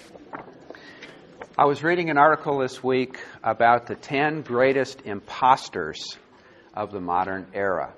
I was reading an article this week about the 10 greatest imposters of the modern era.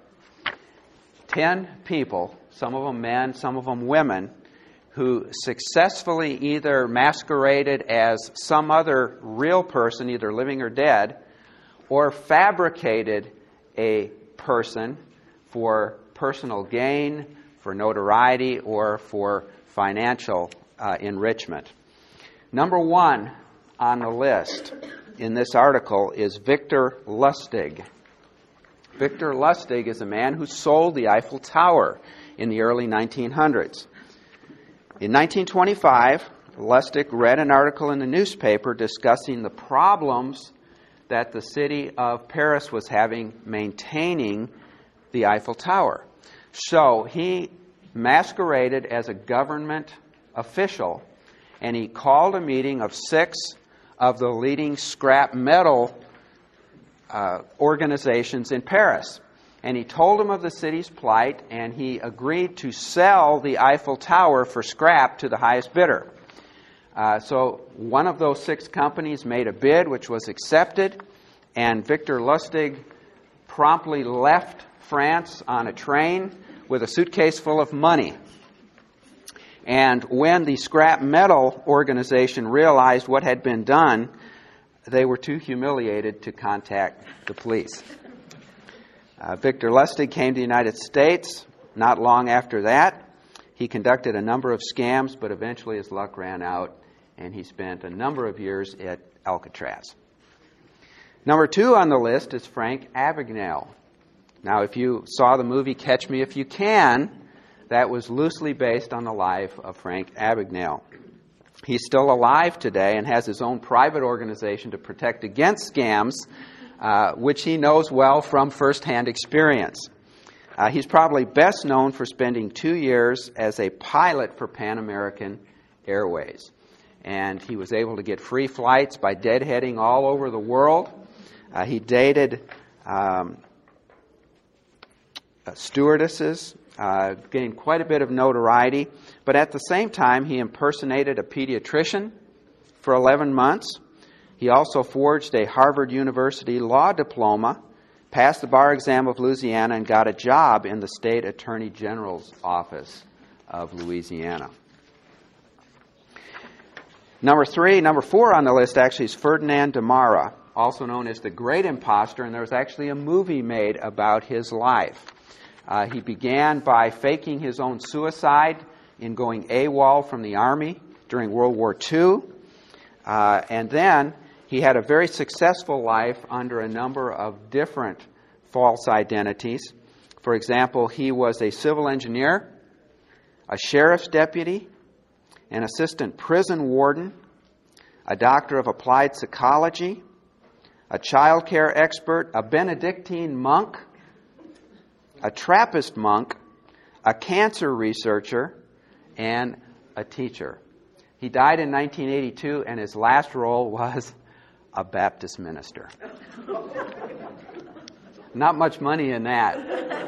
10 people, some of them men, some of them women, who successfully either masqueraded as some other real person, either living or dead, or fabricated a person for personal gain, for notoriety, or for financial enrichment. Number one on the list in this article is Victor Lustig. Victor Lustig is a man who sold the Eiffel Tower in the early 1900s. In 1925, Lustig read an article in the newspaper discussing the problems that the city of Paris was having maintaining the Eiffel Tower. So he masqueraded as a government official, and he called a meeting of 6 of the leading scrap metal organizations in Paris. And he told them of the city's plight, and he agreed to sell the Eiffel Tower for scrap to the highest bidder. So one of those 6 companies made a bid, which was accepted, and Victor Lustig promptly left France on a train with a suitcase full of money. And when the scrap metal organization realized what had been done, they were too humiliated to contact the police. Victor Lustig came to the United States not long after that. He conducted a number of scams, but eventually his luck ran out, and he spent a number of years at Alcatraz. Number 2 on the list is Frank Abagnale. Now, if you saw the movie Catch Me If You Can, that was loosely based on the life of Frank Abagnale. He's still alive today and has his own private organization to protect against scams, which he knows well from firsthand experience. He's probably best known for spending 2 years as a pilot for Pan American Airways. And he was able to get free flights by deadheading all over the world. He dated stewardesses, gained quite a bit of notoriety, but at the same time he impersonated a pediatrician for 11 months. He also forged a Harvard University law diploma, passed the bar exam of Louisiana, and got a job in the state attorney general's office of Louisiana. Number 4 on the list actually is Ferdinand de Mara, also known as the Great Imposter, and there was actually a movie made about his life. He began by faking his own suicide in going AWOL from the Army during World War II. And then he had a very successful life under a number of different false identities. For example, he was a civil engineer, a sheriff's deputy, an assistant prison warden, a doctor of applied psychology, a child care expert, a Benedictine monk, a Trappist monk, a cancer researcher, and a teacher. He died in 1982, and his last role was a Baptist minister. Not much money in that.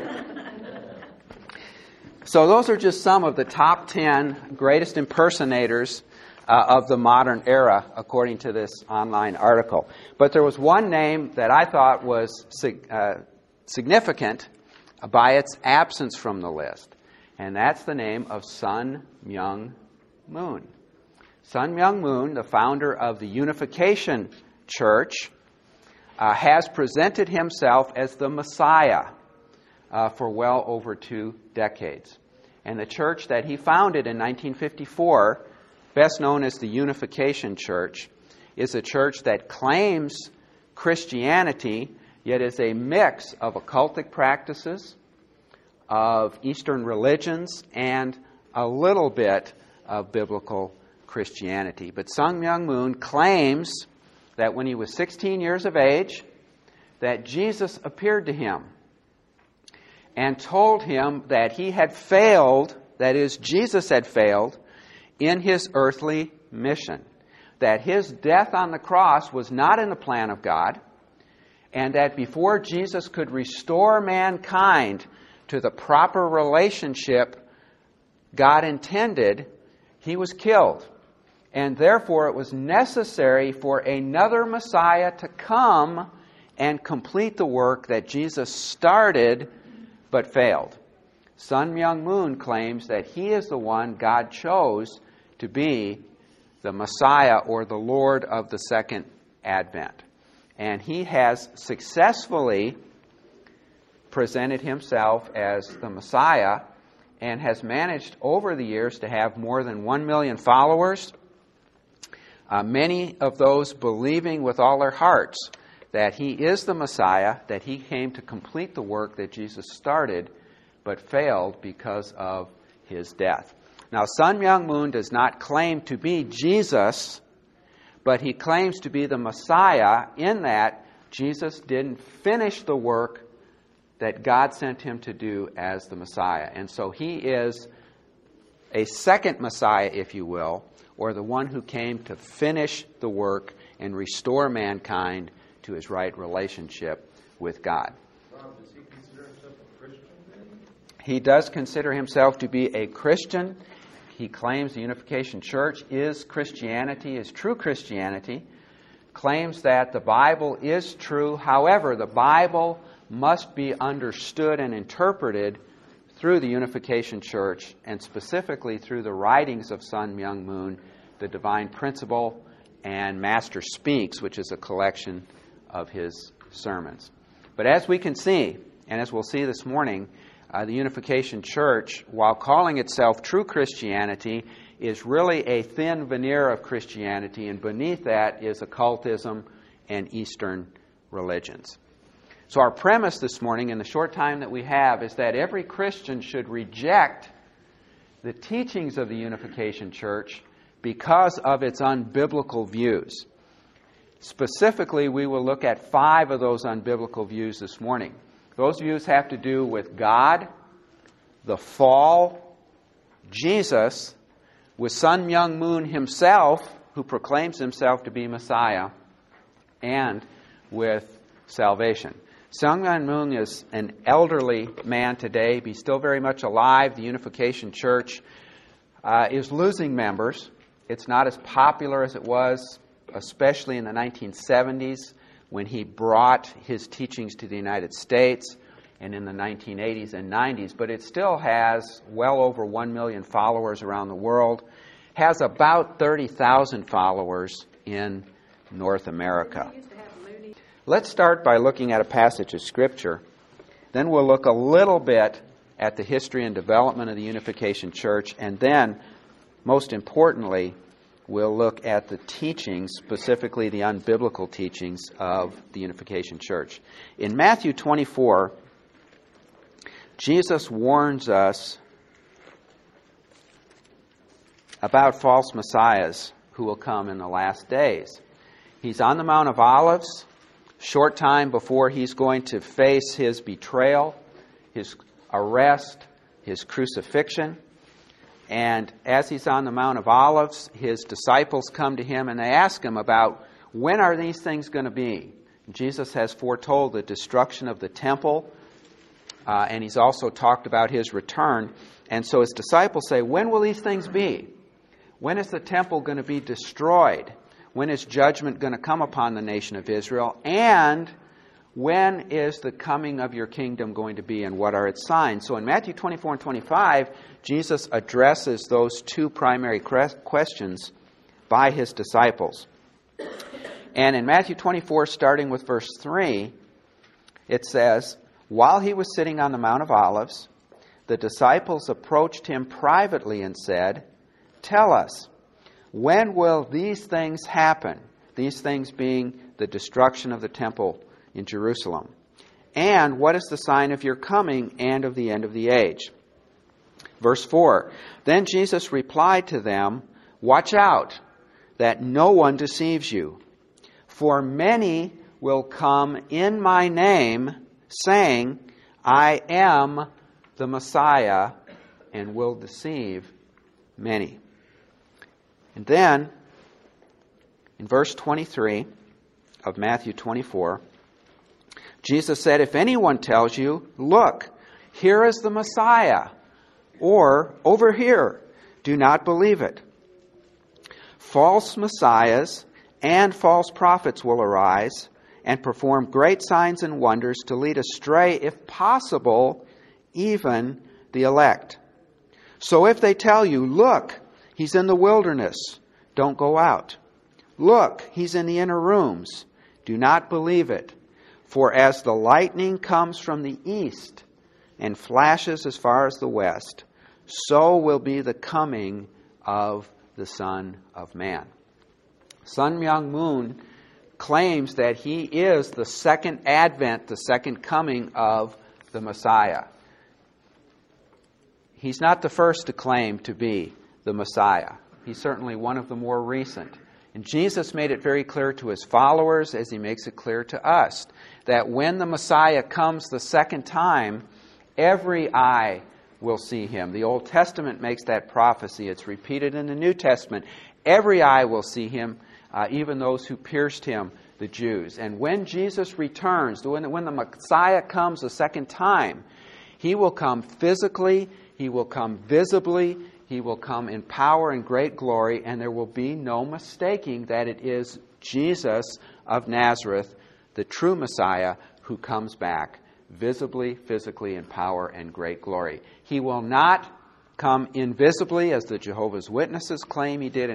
So those are just some of the top 10 greatest impersonators of the modern era, according to this online article. But there was one name that I thought was significant by its absence from the list, and that's the name of Sun Myung Moon. Sun Myung Moon, the founder of the Unification Church, has presented himself as the Messiah for well over 2 decades. And the church that he founded in 1954, best known as the Unification Church, is a church that claims Christianity, yet is a mix of occultic practices, of Eastern religions, and a little bit of biblical Christianity. But Sun Myung Moon claims that when he was 16 years of age, that Jesus appeared to him and told him that he had failed, that is, Jesus had failed, in his earthly mission. That his death on the cross was not in the plan of God, and that before Jesus could restore mankind to the proper relationship God intended, he was killed. and therefore it was necessary for another Messiah to come and complete the work that Jesus started but failed. Sun Myung Moon claims that he is the one God chose to be the Messiah or the Lord of the Second Advent. And he has successfully presented himself as the Messiah and has managed over the years to have more than 1 million followers, many of those believing with all their hearts that he is the Messiah, that he came to complete the work that Jesus started but failed because of his death. Now, Sun Myung Moon does not claim to be Jesus, but he claims to be the Messiah in that Jesus didn't finish the work that God sent him to do as the Messiah. And so he is a second Messiah, if you will, or the one who came to finish the work and restore mankind to his right relationship with God. Does he consider himself a Christian then? He does consider himself to be a Christian. He claims the Unification Church is Christianity, is true Christianity, claims that the Bible is true. However, the Bible must be understood and interpreted through the Unification Church, and specifically through the writings of Sun Myung Moon, the Divine Principle, and Master Speaks, which is a collection of his sermons. But as we can see, and as we'll see this morning, the Unification Church, while calling itself true Christianity, is really a thin veneer of Christianity, and beneath that is occultism and Eastern religions. So our premise this morning, in the short time that we have, is that every Christian should reject the teachings of the Unification Church because of its unbiblical views. Specifically, we will look at 5 of those unbiblical views this morning. Those views have to do with God, the fall, Jesus, with Sun Myung Moon himself, who proclaims himself to be Messiah, and with salvation. Sun Myung Moon is an elderly man today. He's still very much alive. The Unification Church is losing members. It's not as popular as it was, especially in the 1970s, when he brought his teachings to the United States, and in the 1980s and 90s, but it still has well over 1 million followers around the world, has about 30,000 followers in North America. Let's start by looking at a passage of Scripture. Then we'll look a little bit at the history and development of the Unification Church, and then, most importantly, we'll look at the teachings, specifically the unbiblical teachings of the Unification Church. In Matthew 24, Jesus warns us about false messiahs who will come in the last days. He's on the Mount of Olives, short time before he's going to face his betrayal, his arrest, his crucifixion. And as he's on the Mount of Olives, his disciples come to him and they ask him about when are these things going to be. Jesus has foretold the destruction of the temple, and he's also talked about his return. And so his disciples say, when will these things be? When is the temple going to be destroyed? When is judgment going to come upon the nation of Israel? And when is the coming of your kingdom going to be, and what are its signs? So in Matthew 24 and 25, Jesus addresses those 2 primary questions by his disciples. And in Matthew 24, starting with verse 3, it says, while he was sitting on the Mount of Olives, the disciples approached him privately and said, tell us, when will these things happen? These things being the destruction of the temple in Jerusalem. And what is the sign of your coming and of the end of the age? Verse 4, then Jesus replied to them, watch out that no one deceives you. For many will come in my name, saying, I am the Messiah, and will deceive many. And then, in verse 23 of Matthew 24, Jesus said, if anyone tells you, look, here is the Messiah, or over here, do not believe it. false messiahs and false prophets will arise and perform great signs and wonders to lead astray, if possible, even the elect. So if they tell you, look, he's in the wilderness, don't go out. Look, he's in the inner rooms, do not believe it. For as the lightning comes from the east and flashes as far as the west, so will be the coming of the Son of Man. Sun Myung Moon claims that he is the second advent, the second coming of the Messiah. He's not the first to claim to be the Messiah. He's certainly one of the more recent. And Jesus made it very clear to his followers, as he makes it clear to us, that when the Messiah comes the second time, every eye will see him. The Old Testament makes that prophecy. It's repeated in the New Testament. Every eye will see him, even those who pierced him, the Jews. And when Jesus returns, when the Messiah comes a second time, he will come physically, he will come visibly, he will come in power and great glory, and there will be no mistaking that it is Jesus of Nazareth, the true Messiah, who comes back visibly, physically, in power and great glory. He will not come invisibly, as the Jehovah's Witnesses claim he did in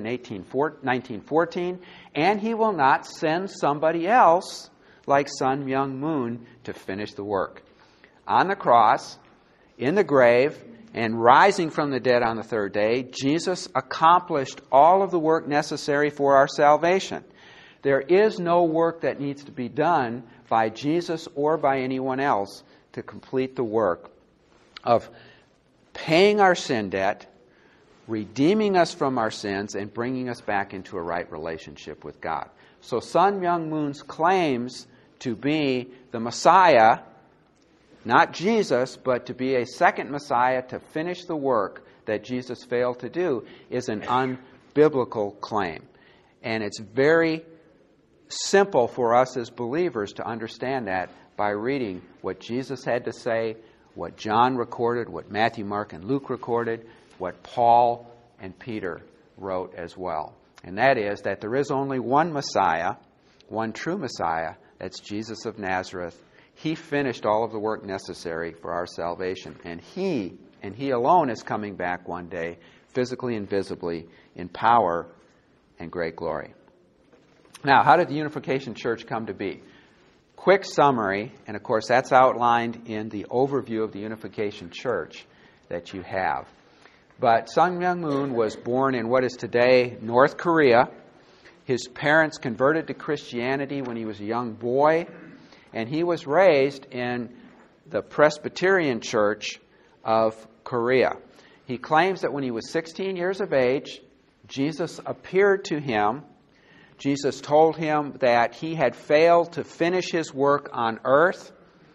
1914, and he will not send somebody else like Sun Myung Moon to finish the work. On the cross, in the grave, and rising from the dead on the third day, Jesus accomplished all of the work necessary for our salvation. There is no work that needs to be done by Jesus or by anyone else to complete the work of paying our sin debt, redeeming us from our sins, and bringing us back into a right relationship with God. So Sun Myung Moon's claims to be the Messiah, not Jesus, but to be a second Messiah to finish the work that Jesus failed to do, is an unbiblical claim. And it's very simple for us as believers to understand that by reading what Jesus had to say, what John recorded, what Matthew, Mark, and Luke recorded, what Paul and Peter wrote as well. And that is that there is only one Messiah, one true Messiah, that's Jesus of Nazareth. He finished all of the work necessary for our salvation. And He alone is coming back one day, physically and visibly, in power and great glory. Now, how did the Unification Church come to be? Quick summary, and of course that's outlined in the overview of the Unification Church that you have. But Sun Myung Moon was born in what is today North Korea. His parents converted to Christianity when he was a young boy, and he was raised in the Presbyterian Church of Korea. He claims that when he was 16 years of age, Jesus appeared to him. Jesus told him that he had failed to finish his work on earth,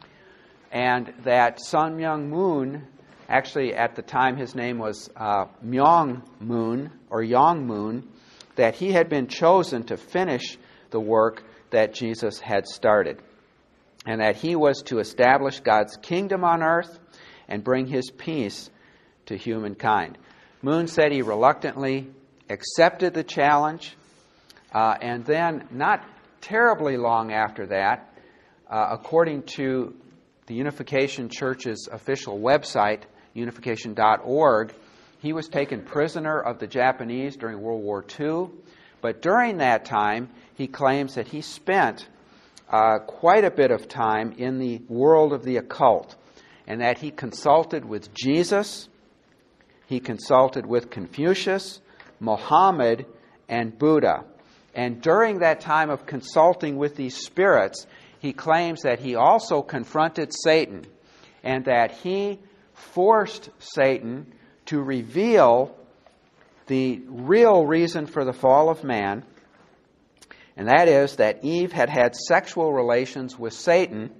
and that Sun Myung Moon, actually at the time his name was Myung Moon or Yong Moon, that he had been chosen to finish the work that Jesus had started, and that he was to establish God's kingdom on earth and bring his peace to humankind. Moon said he reluctantly accepted the challenge, and then not terribly long after that, according to the Unification Church's official website, unification.org, he was taken prisoner of the Japanese during World War II. But during that time, he claims that he spent quite a bit of time in the world of the occult, and that he consulted with Jesus, he consulted with Confucius, Muhammad, and Buddha. And during that time of consulting with these spirits, he claims that he also confronted Satan, and that he forced Satan to reveal the real reason for the fall of man, and that is that Eve had had sexual relations with Satan,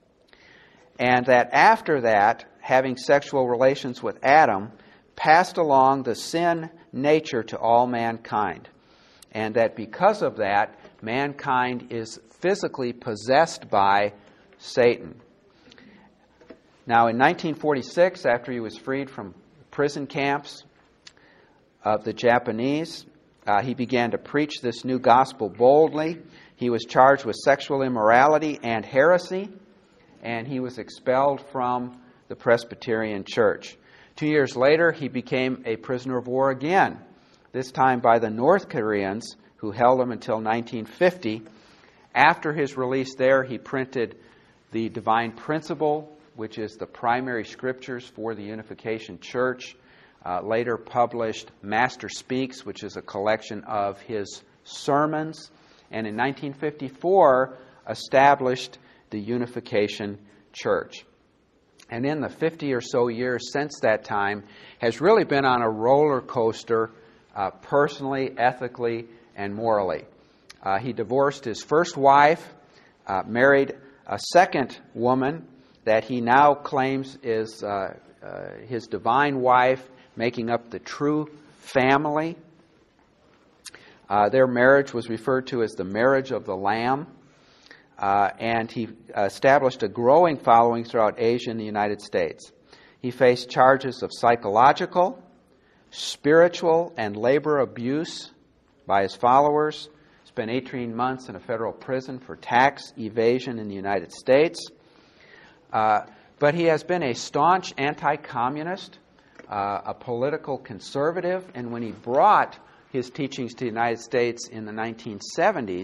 and that after that, having sexual relations with Adam, passed along the sin nature to all mankind. And that because of that, mankind is physically possessed by Satan. Now, in 1946, after he was freed from prison camps of the Japanese, he began to preach this new gospel boldly. He was charged with sexual immorality and heresy, and he was expelled from the Presbyterian Church. 2 years later, he became a prisoner of war again, this time by the North Koreans, who held him until 1950. After his release there, he printed the Divine Principle, which is the primary scriptures for the Unification Church. Later published Master Speaks, which is a collection of his sermons. And in 1954, established the Unification Church. And in the 50 or so years since that time, has really been on a roller coaster, personally, ethically, and morally. He divorced his first wife, married a second woman that he now claims is his divine wife, making up the true family. Their marriage was referred to as the marriage of the Lamb. And he established a growing following throughout Asia and the United States. He faced charges of psychological, spiritual, and labor abuse by his followers. Spent 18 months in a federal prison for tax evasion in the United States. But he has been a staunch anti-communist, a political conservative, and when he brought his teachings to the United States in the 1970s,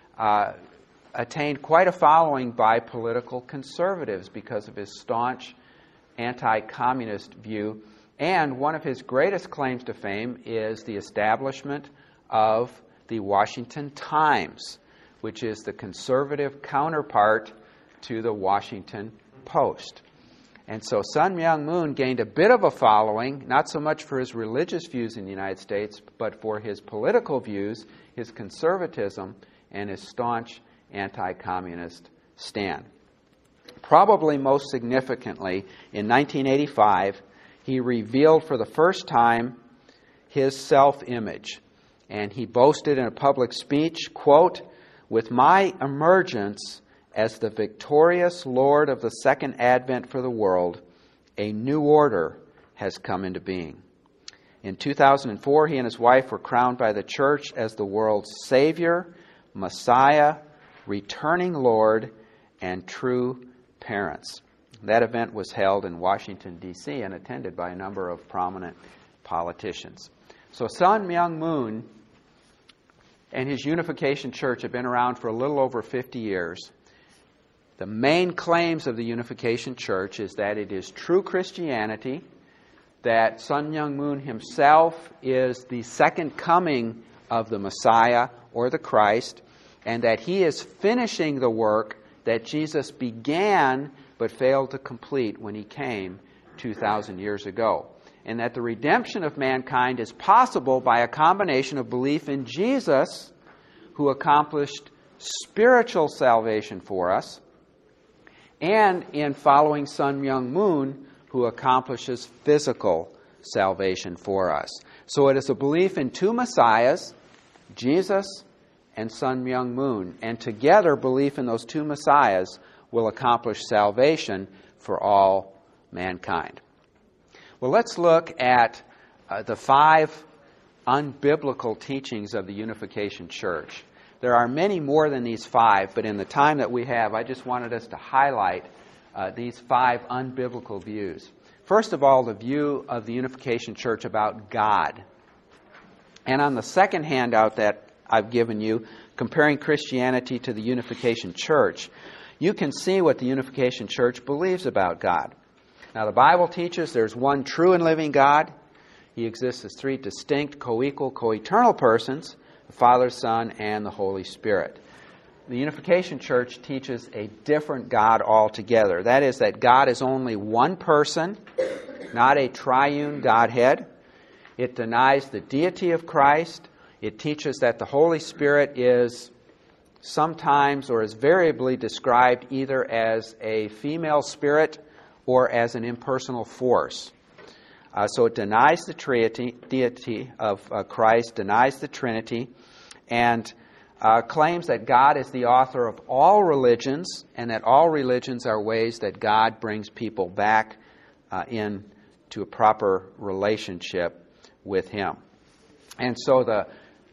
attained quite a following by political conservatives because of his staunch anti-communist view. And one of his greatest claims to fame is the establishment of the Washington Times, which is the conservative counterpart to the Washington Post. And so Sun Myung Moon gained a bit of a following, not so much for his religious views in the United States, but for his political views, his conservatism, and his staunch anti-communist stand. Probably most significantly, in 1985, he revealed for the first time his self-image. And he boasted in a public speech, quote, "With my emergence as the victorious Lord of the second advent for the world, a new order has come into being." In 2004, he and his wife were crowned by the church as the world's Savior, Messiah, returning Lord, and true parents. That event was held in Washington, D.C., and attended by a number of prominent politicians. So Sun Myung Moon and his Unification Church have been around for a little over 50 years. The main claims of the Unification Church is that it is true Christianity, that Sun Myung Moon himself is the second coming of the Messiah or the Christ, and that he is finishing the work that Jesus began but failed to complete when he came 2,000 years ago. And that the redemption of mankind is possible by a combination of belief in Jesus, who accomplished spiritual salvation for us, and in following Sun Myung Moon, who accomplishes physical salvation for us. So it is a belief in two Messiahs, Jesus and Sun Myung Moon, and together belief in those two Messiahs will accomplish salvation for all mankind. Well, let's look at the 5 unbiblical teachings of the Unification Church. There are many more than these 5, but in the time that we have, I just wanted us to highlight these 5 unbiblical views. First of all, the view of the Unification Church about God. And on the second handout that I've given you, comparing Christianity to the Unification Church, you can see what the Unification Church believes about God. Now, the Bible teaches there's one true and living God. He exists as 3 distinct, co-equal, co-eternal persons, the Father, Son, and the Holy Spirit. The Unification Church teaches a different God altogether. That is, that God is only one person, not a triune Godhead. It denies the deity of Christ. It teaches that the Holy Spirit is sometimes or is variably described either as a female spirit or as an impersonal force. So it denies the deity of Christ, denies the Trinity, and claims that God is the author of all religions, and that all religions are ways that God brings people back into a proper relationship with Him. And so the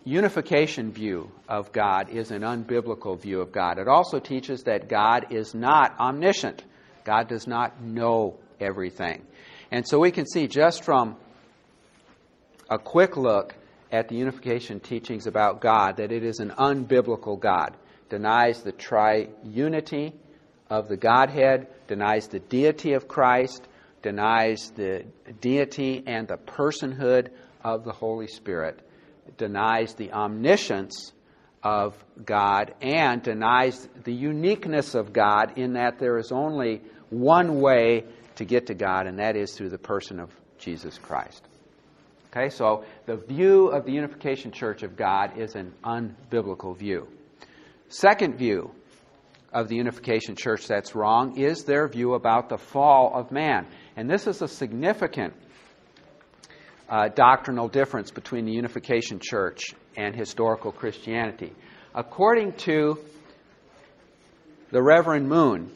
unification view of God is an unbiblical view of God. It also teaches that God is not omniscient. God does not know everything. And so we can see just from a quick look at the unification teachings about God that it is an unbiblical God. Denies the triunity of the Godhead, denies the deity of Christ, denies the deity and the personhood of the Holy Spirit, denies the omniscience of God, and denies the uniqueness of God in that there is only one way to get to God, and that is through the person of Jesus Christ. Okay, so the view of the Unification Church of God is an unbiblical view. Second view of the Unification Church that's wrong is their view about the fall of man. And this is a significant doctrinal difference between the Unification Church and historical Christianity. According to the Reverend Moon,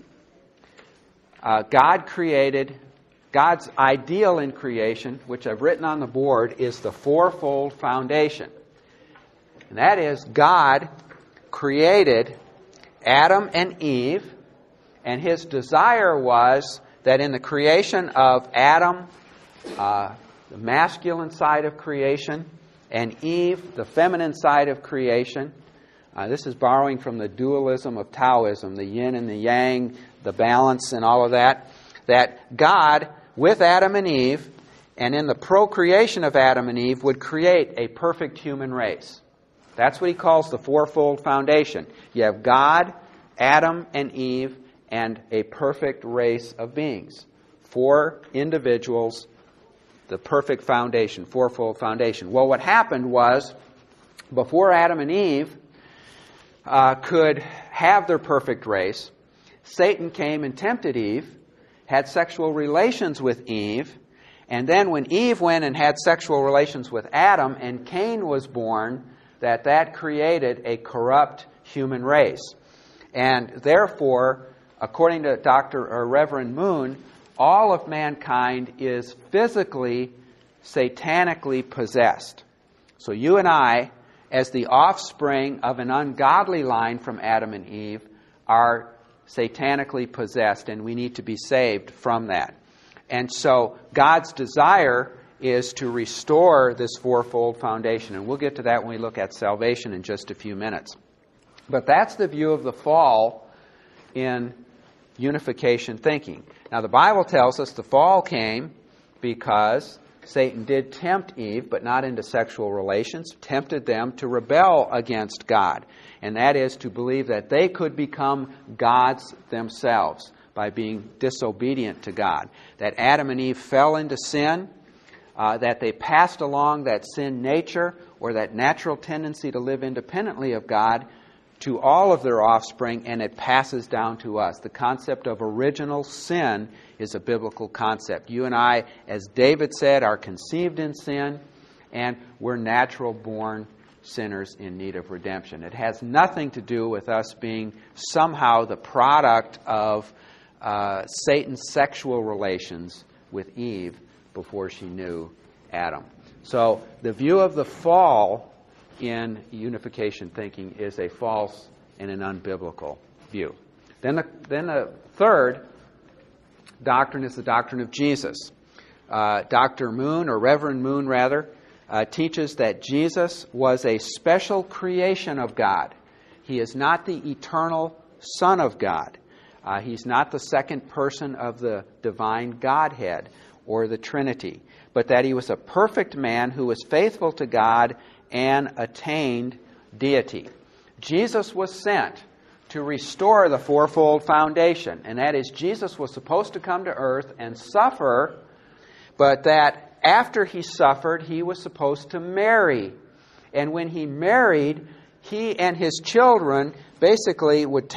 God's ideal in creation, which I've written on the board, is the fourfold foundation. And that is, God created Adam and Eve, and His desire was that in the creation of Adam, the masculine side of creation, and Eve, the feminine side of creation. This is borrowing from the dualism of Taoism, the yin and the yang, the balance and all of that. That God, with Adam and Eve, and in the procreation of Adam and Eve, would create a perfect human race. That's what He calls the fourfold foundation. You have God, Adam, and Eve, and a perfect race of beings. 4 individuals, the perfect foundation, fourfold foundation. Well, what happened was, before Adam and Eve could have their perfect race, Satan came and tempted Eve, had sexual relations with Eve, and then when Eve went and had sexual relations with Adam and Cain was born, that created a corrupt human race. And therefore, according to Reverend Moon, all of mankind is physically, satanically possessed. So you and I, as the offspring of an ungodly line from Adam and Eve, are satanically possessed, and we need to be saved from that. And so God's desire is to restore this fourfold foundation. And we'll get to that when we look at salvation in just a few minutes. But that's the view of the fall in unification thinking. Now, the Bible tells us the fall came because Satan did tempt Eve, but not into sexual relations, tempted them to rebel against God. And that is to believe that they could become gods themselves by being disobedient to God. That Adam and Eve fell into sin, that they passed along that sin nature or that natural tendency to live independently of God to all of their offspring, and it passes down to us. The concept of original sin is a biblical concept. You and I, as David said, are conceived in sin, and we're natural-born sinners in need of redemption. It has nothing to do with us being somehow the product of Satan's sexual relations with Eve before she knew Adam. So the view of the fall in unification thinking is a false and an unbiblical view. Then the third doctrine is the doctrine of Jesus. Dr. Moon, or Reverend Moon rather, teaches that Jesus was a special creation of God. He is not the eternal Son of God. He's not the second person of the divine Godhead or the Trinity, but that He was a perfect man who was faithful to God and attained deity. Jesus was sent to restore the fourfold foundation, and that is, Jesus was supposed to come to earth and suffer, but that after He suffered, He was supposed to marry. And when He married, He and His children basically would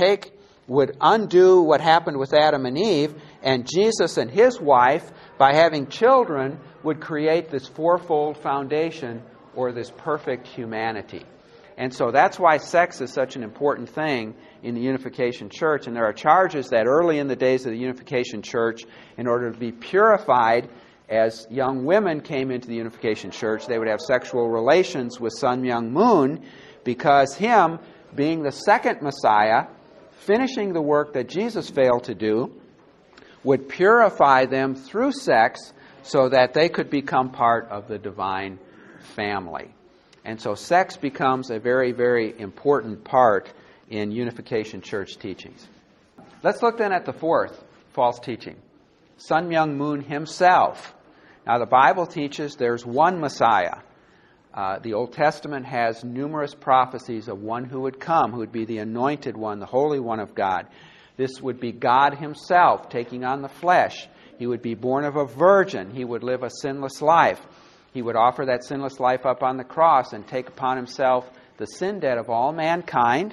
undo what happened with Adam and Eve, and Jesus and His wife, by having children, would create this fourfold foundation, or this perfect humanity. And so that's why sex is such an important thing in the Unification Church. And there are charges that early in the days of the Unification Church, in order to be purified as young women came into the Unification Church, they would have sexual relations with Sun Myung Moon, because him, being the second Messiah, finishing the work that Jesus failed to do, would purify them through sex so that they could become part of the divine family. And so sex becomes a very, very important part in Unification Church teachings. Let's look then at the fourth false teaching, Sun Myung Moon himself. Now the Bible teaches there's one Messiah. The Old Testament has numerous prophecies of one who would come, who would be the anointed one, the Holy One of God. This would be God himself taking on the flesh. He would be born of a virgin. He would live a sinless life. He would offer that sinless life up on the cross and take upon himself the sin debt of all mankind.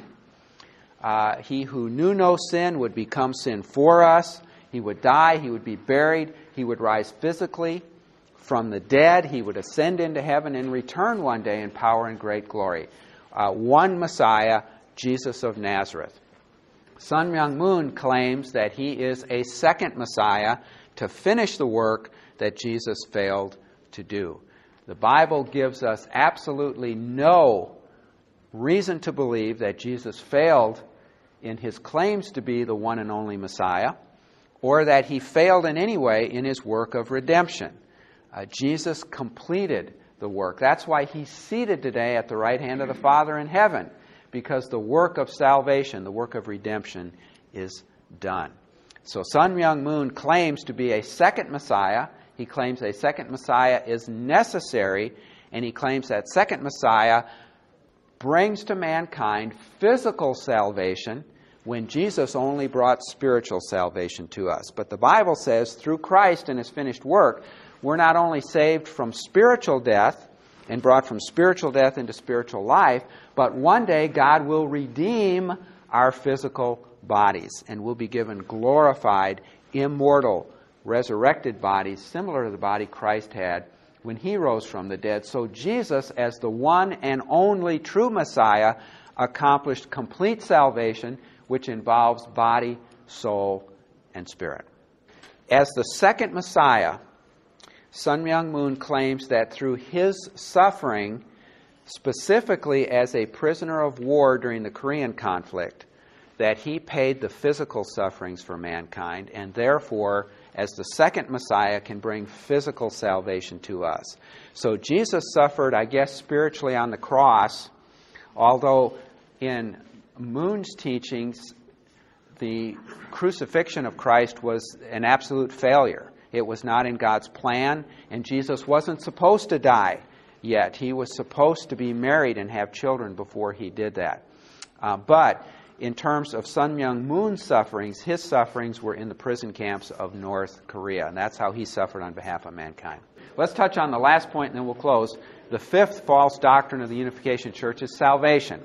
He who knew no sin would become sin for us. He would die. He would be buried. He would rise physically from the dead. He would ascend into heaven and return one day in power and great glory. One Messiah, Jesus of Nazareth. Sun Myung Moon claims that he is a second Messiah to finish the work that Jesus failed to do. The Bible gives us absolutely no reason to believe that Jesus failed in his claims to be the one and only Messiah, or that he failed in any way in his work of redemption. Jesus completed the work. That's why he's seated today at the right hand of the Father in heaven, because the work of salvation, the work of redemption, is done. So Sun Myung Moon claims to be a second Messiah. He claims a second Messiah is necessary, and he claims that second Messiah brings to mankind physical salvation when Jesus only brought spiritual salvation to us. But the Bible says through Christ and his finished work, we're not only saved from spiritual death and brought from spiritual death into spiritual life, but one day God will redeem our physical bodies and we'll be given glorified, immortal, resurrected bodies similar to the body Christ had when he rose from the dead. So Jesus, as the one and only true Messiah, accomplished complete salvation, which involves body, soul, and spirit. As the second Messiah, Sun Myung Moon claims that through his suffering, specifically as a prisoner of war during the Korean conflict, that he paid the physical sufferings for mankind, and therefore, as the second Messiah, can bring physical salvation to us. So Jesus suffered, I guess, spiritually on the cross, although in Moon's teachings, the crucifixion of Christ was an absolute failure. It was not in God's plan, and Jesus wasn't supposed to die yet. He was supposed to be married and have children before he did that. But in terms of Sun Myung Moon's sufferings, his sufferings were in the prison camps of North Korea, and that's how he suffered on behalf of mankind. Let's touch on the last point, and then we'll close. The fifth false doctrine of the Unification Church is salvation.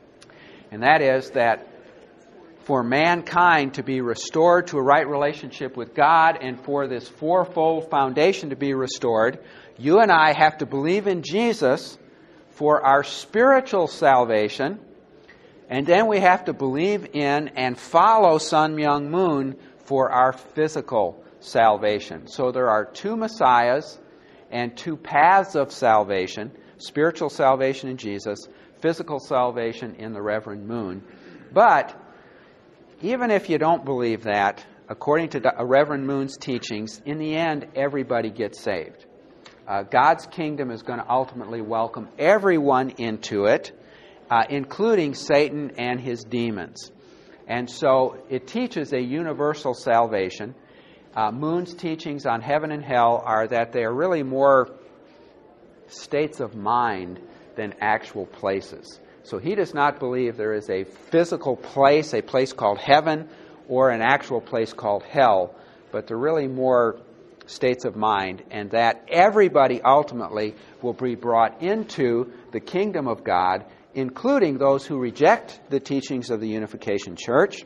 And that is that for mankind to be restored to a right relationship with God and for this fourfold foundation to be restored, you and I have to believe in Jesus for our spiritual salvation, and then we have to believe in and follow Sun Myung Moon for our physical salvation. So there are two Messiahs and two paths of salvation: spiritual salvation in Jesus, physical salvation in the Reverend Moon. But even if you don't believe that, according to Reverend Moon's teachings, in the end, everybody gets saved. God's kingdom is going to ultimately welcome everyone into it, including Satan and his demons. And so it teaches a universal salvation. Moon's teachings on heaven and hell are that they are really more states of mind than actual places. So he does not believe there is a physical place, a place called heaven, or an actual place called hell, but they're really more states of mind, and that everybody ultimately will be brought into the kingdom of God, including those who reject the teachings of the Unification Church,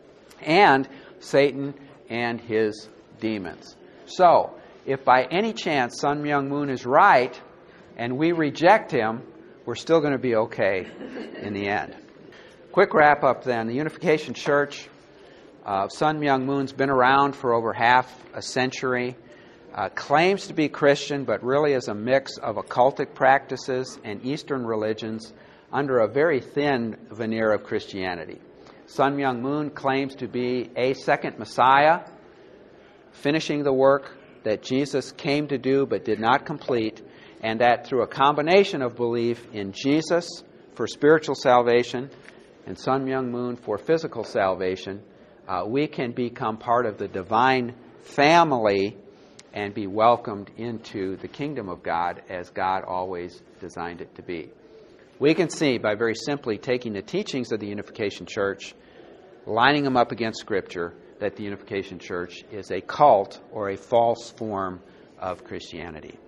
and Satan and his demons. So, if by any chance Sun Myung Moon is right, and we reject him, we're still going to be okay in the end. Quick wrap up then. The Unification Church of Sun Myung Moon's been around for over half a century. claims to be Christian, but really is a mix of occultic practices and Eastern religions under a very thin veneer of Christianity. Sun Myung Moon claims to be a second Messiah, finishing the work that Jesus came to do but did not complete, and that through a combination of belief in Jesus for spiritual salvation and Sun Myung Moon for physical salvation, we can become part of the divine family and be welcomed into the kingdom of God as God always designed it to be. We can see by very simply taking the teachings of the Unification Church, lining them up against Scripture, that the Unification Church is a cult or a false form of Christianity.